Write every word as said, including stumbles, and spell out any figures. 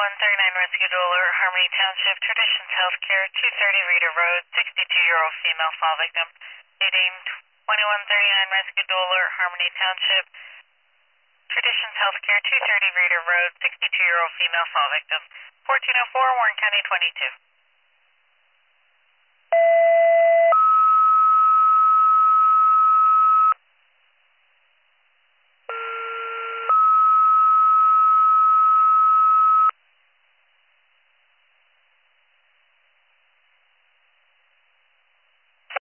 twenty-one thirty-nine Rescue Dollar, Harmony Township, Traditions Healthcare, two thirty Reader Road, sixty-two-year-old female fall victim. Dating twenty-one thirty-nine Rescue Dollar, Harmony Township, Traditions Healthcare, two thirty Reader Road, sixty-two-year-old female fall victim. fourteen oh four, Warren County twenty-two.